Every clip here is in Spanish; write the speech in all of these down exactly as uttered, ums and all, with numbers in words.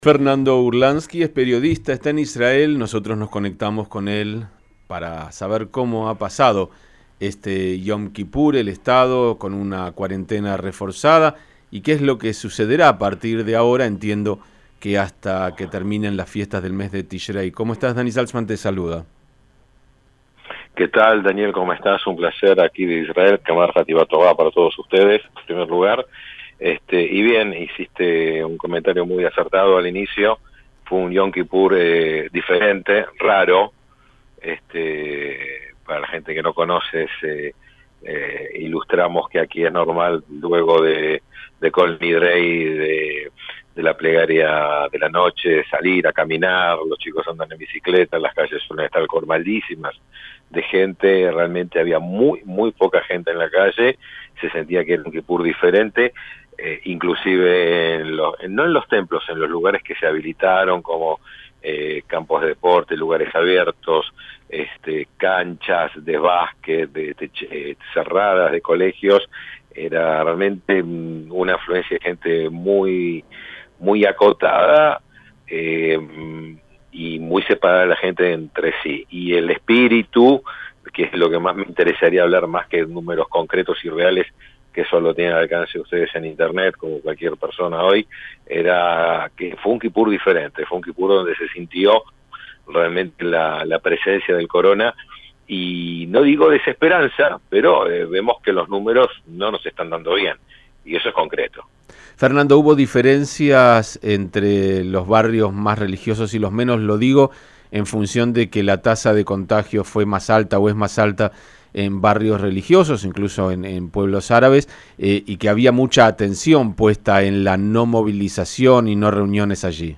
Fernando Urlansky es periodista, está en Israel, nosotros nos conectamos con él para saber cómo ha pasado este Yom Kippur, el Estado, con una cuarentena reforzada, y qué es lo que sucederá a partir de ahora, entiendo que hasta que terminen las fiestas del mes de Tishrei. ¿Cómo estás? Dani Salzman te saluda. ¿Qué tal, Daniel? ¿Cómo estás? Un placer aquí de Israel, Kamar Hatiba Tová para todos ustedes, en primer lugar. Este, y bien, hiciste un comentario muy acertado al inicio. Fue un Yom Kippur eh, diferente, raro. Este, para la gente que no conoce, eh, eh, ilustramos que aquí es normal, luego de, de Kol Nidrei, de, de la plegaria de la noche, salir a caminar, los chicos andan en bicicleta, las calles suelen estar colmadísimas de gente, realmente había muy, muy poca gente en la calle, se sentía que era un Kippur diferente. Eh, inclusive en los, en, no en los templos, en los lugares que se habilitaron como eh, campos de deporte, lugares abiertos, este, canchas de básquet, de, de, de cerradas, de colegios, era realmente una afluencia de gente muy, muy acotada eh, y muy separada de la gente entre sí. Y el espíritu, que es lo que más me interesaría hablar más que números concretos y reales, que solo tienen al alcance de ustedes en internet, como cualquier persona hoy, era que fue un Kippur diferente, fue un Kippur donde se sintió realmente la, la presencia del corona, y no digo desesperanza, pero eh, vemos que los números no nos están dando bien, y eso es concreto. Fernando, ¿hubo diferencias entre los barrios más religiosos y los menos? Lo digo en función de que la tasa de contagio fue más alta o es más alta en barrios religiosos, incluso en, en pueblos árabes, eh, y que había mucha atención puesta en la no movilización y no reuniones allí.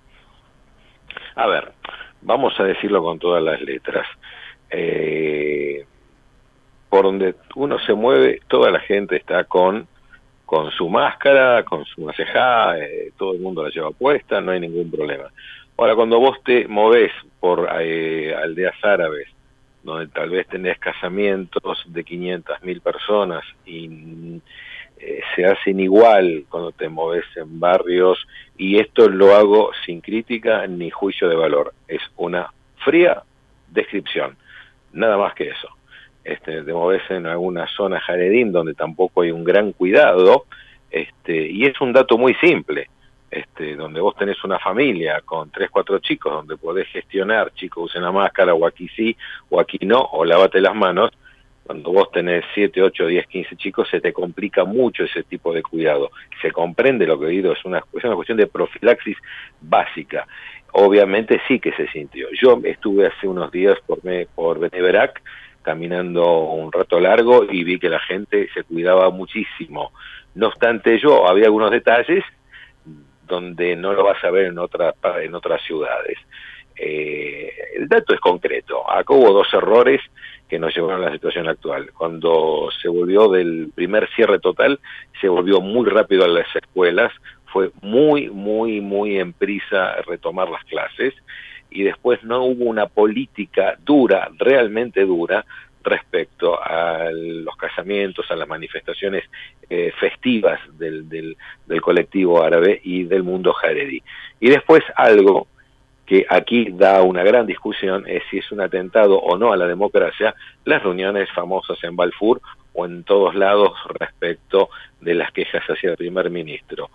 A ver, vamos a decirlo con todas las letras. Eh, por donde uno se mueve, toda la gente está con, con su máscara, con su masejá, eh, todo el mundo la lleva puesta, no hay ningún problema. Ahora, cuando vos te movés por eh, aldeas árabes, donde tal vez tenés casamientos de quinientas mil personas y eh, se hacen igual cuando te moves en barrios, y esto lo hago sin crítica ni juicio de valor, es una fría descripción, nada más que eso. Este, te moves en alguna zona jaredín donde tampoco hay un gran cuidado, este, y es un dato muy simple. Este, donde vos tenés una familia con tres, cuatro chicos, donde podés gestionar, chicos usen la máscara, o aquí sí, o aquí no, o lavate las manos. Cuando vos tenés siete, ocho, diez, quince chicos, se te complica mucho ese tipo de cuidado. Se comprende lo que he oído, es una, es una cuestión de profilaxis básica. Obviamente sí que se sintió. Yo estuve hace unos días por, me, por Bnei Brak, caminando un rato largo, y vi que la gente se cuidaba muchísimo. No obstante, yo había algunos detalles donde no lo vas a ver en otras en otras ciudades. Eh, el dato es concreto. Acá hubo dos errores que nos llevaron a la situación actual. Cuando se volvió del primer cierre total, se volvió muy rápido a las escuelas, fue muy, muy, muy en prisa retomar las clases, y después no hubo una política dura, realmente dura, respecto a los casamientos, a las manifestaciones eh, festivas del, del, del colectivo árabe y del mundo jaredí. Y después algo que aquí da una gran discusión es si es un atentado o no a la democracia, las reuniones famosas en Balfour o en todos lados respecto de las quejas hacia el primer ministro.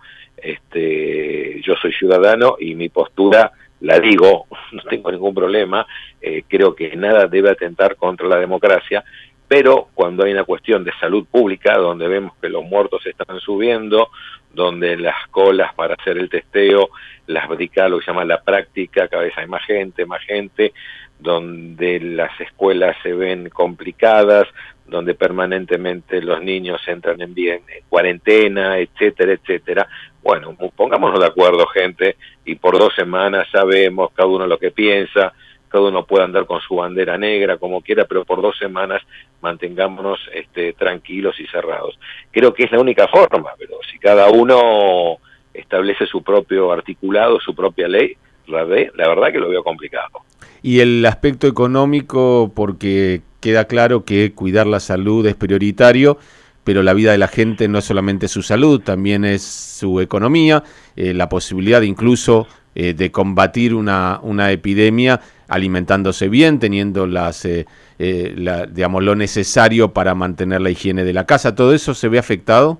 Este, yo soy ciudadano y mi postura la digo, no tengo ningún problema, eh, creo que nada debe atentar contra la democracia, pero cuando hay una cuestión de salud pública, donde vemos que los muertos están subiendo, donde las colas para hacer el testeo, las bricadas, lo que se llama la práctica, cada vez hay más gente, más gente, donde las escuelas se ven complicadas, donde permanentemente los niños entran en, bien, en cuarentena, etcétera, etcétera. Bueno, pongámonos de acuerdo, gente, y por dos semanas sabemos cada uno lo que piensa, cada uno puede andar con su bandera negra como quiera, pero por dos semanas mantengámonos este, tranquilos y cerrados. Creo que es la única forma, pero si cada uno establece su propio articulado, su propia ley, la, ve, la verdad que lo veo complicado. Y el aspecto económico, porque queda claro que cuidar la salud es prioritario, pero la vida de la gente no es solamente su salud, también es su economía, eh, la posibilidad incluso eh, de combatir una, una epidemia alimentándose bien, teniendo las, eh, eh, la, digamos, lo necesario para mantener la higiene de la casa. ¿Todo eso se ve afectado?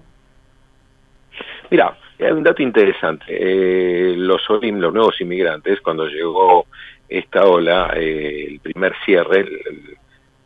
Mira, hay un dato interesante. Eh, los, los nuevos inmigrantes, cuando llegó esta ola, eh, el primer cierre, el, el,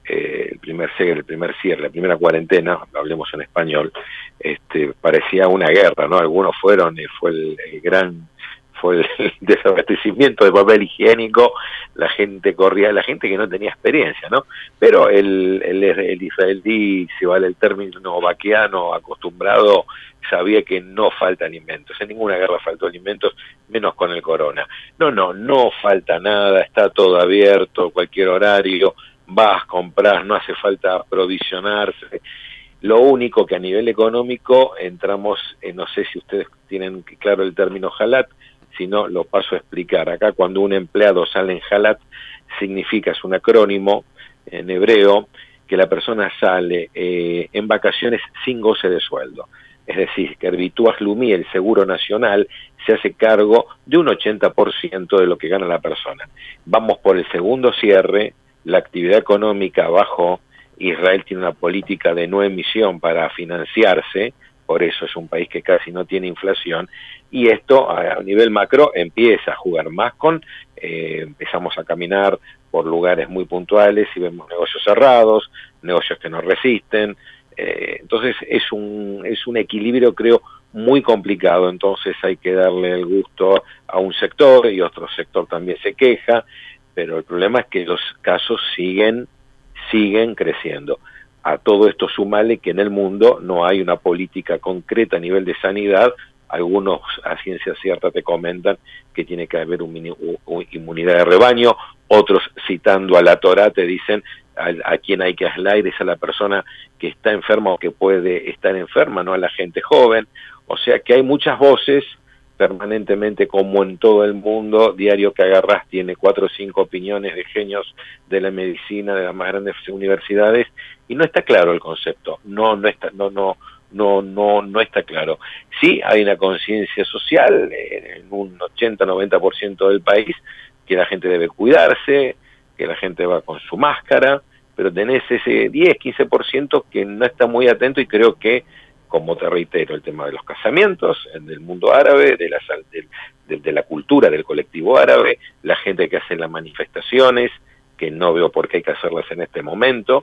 el primer cierre, el primer cierre, la primera cuarentena, hablemos en español, este, parecía una guerra, ¿no? Algunos fueron, y fue el, el gran, fue el desabastecimiento de papel higiénico, la gente corría, la gente que no tenía experiencia, ¿no? Pero el, el, el israelí, si vale el término vaquiano, acostumbrado, sabía que no falta alimentos, en ninguna guerra faltó alimentos, menos con el corona. No, no, no falta nada, está todo abierto, cualquier horario, vas, compras, no hace falta aprovisionarse. Lo único que a nivel económico entramos, eh, no sé si ustedes tienen claro el término halat, si no lo paso a explicar. Acá cuando un empleado sale en halat, significa, es un acrónimo en hebreo, que la persona sale eh, en vacaciones sin goce de sueldo. Es decir, que el Bituaj Leumi, el Seguro Nacional, se hace cargo de un ochenta por ciento de lo que gana la persona. Vamos por el segundo cierre, la actividad económica bajó, Israel tiene una política de no emisión para financiarse, por eso es un país que casi no tiene inflación, y esto a nivel macro empieza a jugar más con, eh, empezamos a caminar por lugares muy puntuales y vemos negocios cerrados, negocios que no resisten. Eh, entonces es un, es un equilibrio, creo, muy complicado. Entonces hay que darle el gusto a un sector y otro sector también se queja, pero el problema es que los casos siguen, siguen creciendo. A todo esto sumale que en el mundo no hay una política concreta a nivel de sanidad. Algunos a ciencia cierta te comentan que tiene que haber un, un, inmunidad de rebaño, otros citando a la Torá te dicen a, a quien hay que aislar es a la persona que está enferma o que puede estar enferma, no a la gente joven. O sea que hay muchas voces permanentemente, como en todo el mundo, diario que agarrás tiene cuatro o cinco opiniones de genios de la medicina, de las más grandes universidades, y no está claro el concepto, no, no está, no, no, no, no, no está claro. Sí hay una conciencia social en un ochenta a noventa por ciento del país, que la gente debe cuidarse, que la gente va con su máscara, pero tenés ese diez a quince por ciento que no está muy atento, y creo que, como te reitero, el tema de los casamientos en el mundo árabe, de la, de, de, de la cultura del colectivo árabe, la gente que hace las manifestaciones, que no veo por qué hay que hacerlas en este momento,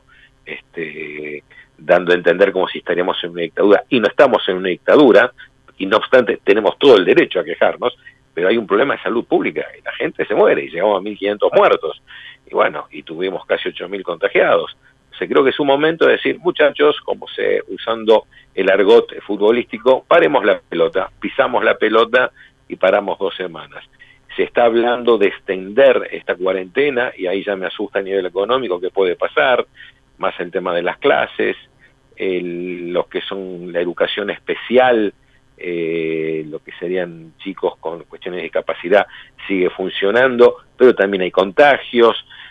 este, dando a entender como si estaríamos en una dictadura, y no estamos en una dictadura, y no obstante tenemos todo el derecho a quejarnos, pero hay un problema de salud pública, y la gente se muere, y llegamos a mil quinientos muertos, y bueno, y tuvimos casi ocho mil contagiados. O sea, creo que es un momento de decir, muchachos, como se usando el argot futbolístico, paremos la pelota, pisamos la pelota y paramos dos semanas. Se está hablando de extender esta cuarentena, y ahí ya me asusta a nivel económico qué puede pasar, más el tema de las clases, el, los que son la educación especial, eh, lo que serían chicos con cuestiones de discapacidad, sigue funcionando, pero también hay contagios.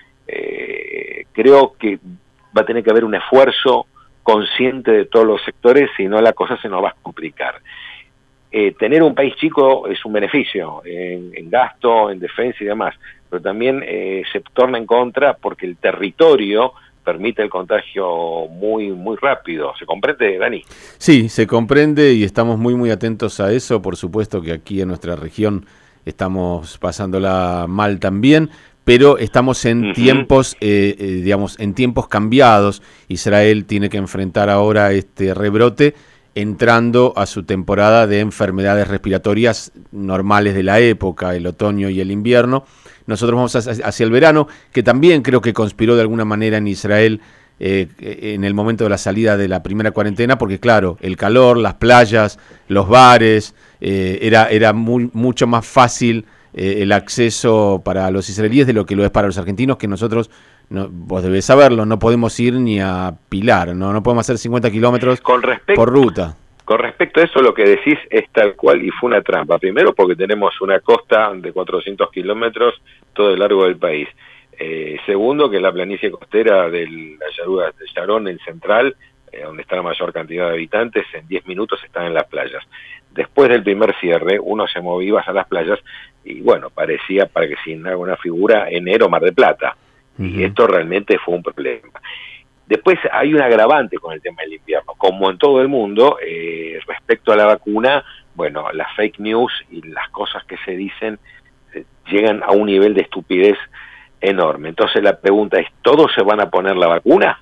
Eh, creo que va a tener que haber un esfuerzo consciente de todos los sectores, si no la cosa se nos va a complicar. Eh, tener un país chico es un beneficio en, en gasto, en defensa y demás, pero también eh, se torna en contra porque el territorio permite el contagio muy muy rápido. ¿Se comprende, Dani? Sí, se comprende y estamos muy muy atentos a eso. Por supuesto que aquí en nuestra región estamos pasándola mal también, pero estamos en uh-huh. tiempos, eh, eh, digamos, en tiempos cambiados. Israel tiene que enfrentar ahora este rebrote, entrando a su temporada de enfermedades respiratorias normales de la época, el otoño y el invierno. Nosotros vamos hacia el verano, que también creo que conspiró de alguna manera en Israel eh, en el momento de la salida de la primera cuarentena, porque claro, el calor, las playas, los bares, eh, era, era muy, mucho más fácil eh, el acceso para los israelíes de lo que lo es para los argentinos, que nosotros, no, vos debés saberlo, no podemos ir ni a Pilar, no, no podemos hacer cincuenta kilómetros por ruta. Con respecto a eso, lo que decís es tal cual, y fue una trampa. Primero, porque tenemos una costa de cuatrocientos kilómetros todo el largo del país. Eh, segundo, que la planicie costera de la Yarura de Sharon, el central, eh, donde está la mayor cantidad de habitantes, en diez minutos están en las playas. Después del primer cierre, uno se movía a las playas y bueno, parecía, para que sin alguna figura, enero Mar del Plata. Uh-huh. Y esto realmente fue un problema. Después hay un agravante con el tema del invierno. Como en todo el mundo, eh, respecto a la vacuna, bueno, las fake news y las cosas que se dicen eh, llegan a un nivel de estupidez enorme. Entonces la pregunta es, ¿todos se van a poner la vacuna?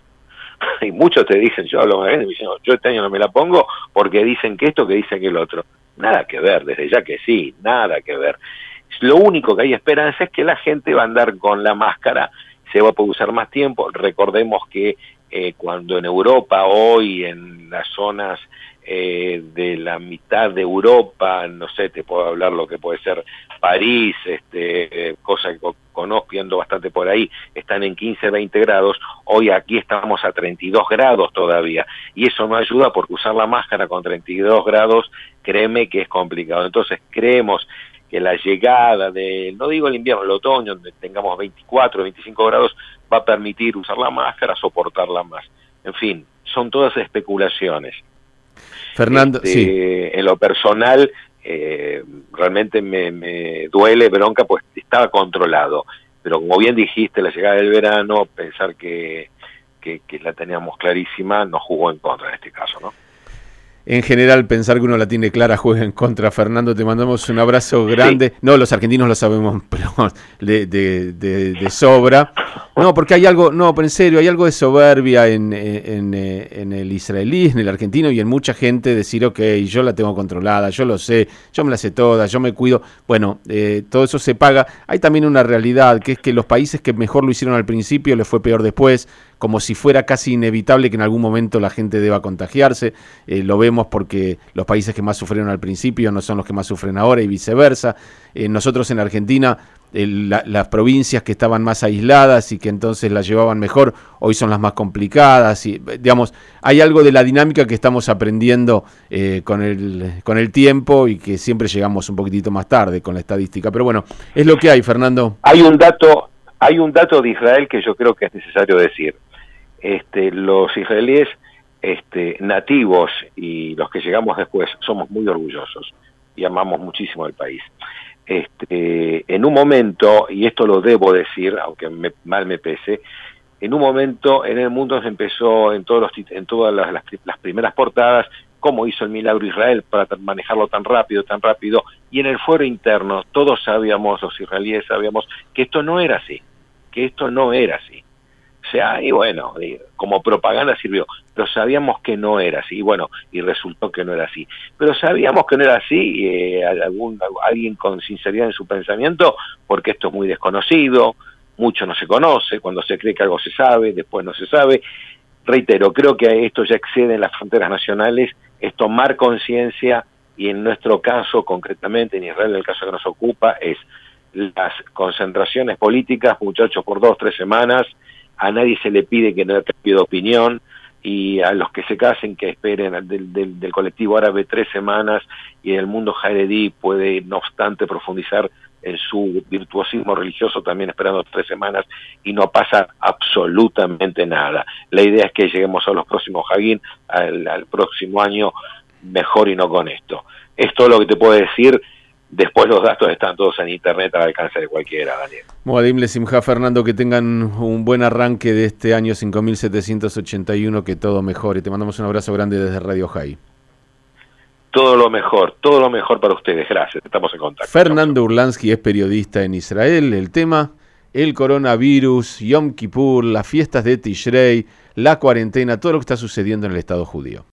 Y muchos te dicen, yo hablo con la gente y me dicen, no, yo este año no me la pongo porque dicen que esto, que dicen que el otro. Nada que ver, desde ya que sí, nada que ver. Lo único que hay esperanza es que la gente va a andar con la máscara, se va a poder usar más tiempo. Recordemos que eh, cuando en Europa, hoy en las zonas eh, de la mitad de Europa, no sé, te puedo hablar lo que puede ser París, este, eh, cosa que conozco y ando bastante por ahí, están en quince, veinte grados, hoy aquí estamos a treinta y dos grados todavía, y eso no ayuda porque usar la máscara con treinta y dos grados, créeme que es complicado. Entonces creemos que la llegada de, no digo el invierno, el otoño, donde tengamos veinticuatro, veinticinco grados, va a permitir usar la máscara, soportarla más. En fin, son todas especulaciones. Fernando, este, sí. En lo personal, eh, realmente me, me duele, bronca, pues estaba controlado. Pero como bien dijiste, la llegada del verano, pensar que, que, que la teníamos clarísima, nos jugó en contra en este caso, ¿no? En general, pensar que uno la tiene clara juega en contra. Fernando, te mandamos un abrazo grande. Sí. No, los argentinos lo sabemos, pero de, de, de, de sobra. No, porque hay algo, no, pero en serio, hay algo de soberbia en, en, en el israelí, en el argentino y en mucha gente decir, ok, yo la tengo controlada, yo lo sé, yo me la sé toda, yo me cuido. Bueno, eh, todo eso se paga. Hay también una realidad, que es que los países que mejor lo hicieron al principio les fue peor después, como si fuera casi inevitable que en algún momento la gente deba contagiarse. Eh, lo vemos porque los países que más sufrieron al principio no son los que más sufren ahora y viceversa. Eh, nosotros en Argentina, eh, la, las provincias que estaban más aisladas y que entonces las llevaban mejor, hoy son las más complicadas. Y, digamos, hay algo de la dinámica que estamos aprendiendo eh, con el, con el tiempo y que siempre llegamos un poquitito más tarde con la estadística. Pero bueno, es lo que hay, Fernando. Hay un dato, hay un dato de Israel que yo creo que es necesario decir. Este, los israelíes este, nativos y los que llegamos después somos muy orgullosos y amamos muchísimo el país. Este, en un momento, y esto lo debo decir, aunque me, mal me pese, en un momento en el mundo se empezó en, todos los, en todas las, las, las primeras portadas cómo hizo el milagro Israel para manejarlo tan rápido, tan rápido, y en el fuero interno todos sabíamos, los israelíes sabíamos que esto no era así, que esto no era así. O sea, y bueno, como propaganda sirvió, pero sabíamos que no era así, y bueno, y resultó que no era así. Pero sabíamos que no era así, eh, algún, alguien con sinceridad en su pensamiento, porque esto es muy desconocido, mucho no se conoce, cuando se cree que algo se sabe, después no se sabe. Reitero, creo que esto ya excede en las fronteras nacionales, es tomar conciencia, y en nuestro caso, concretamente, en Israel, el caso que nos ocupa, es las concentraciones políticas, muchachos, por dos, tres semanas. A nadie se le pide que no cambie de opinión, y a los que se casen que esperen del, del, del colectivo árabe tres semanas, y el mundo jaredí puede no obstante profundizar en su virtuosismo religioso también esperando tres semanas y no pasa absolutamente nada. La idea es que lleguemos a los próximos Hagin, al, al próximo año mejor y no con esto. Es todo lo que te puedo decir. Después los datos están todos en internet al alcance de cualquiera, Daniel. Moadim Lesimha, Fernando, que tengan un buen arranque de este año cinco mil setecientos ochenta y uno, que todo mejore. Te mandamos un abrazo grande desde Radio High. Todo lo mejor, todo lo mejor para ustedes. Gracias, estamos en contacto. Fernando Urlansky es periodista en Israel. El tema, el coronavirus, Yom Kippur, las fiestas de Tishrei, la cuarentena, todo lo que está sucediendo en el Estado judío.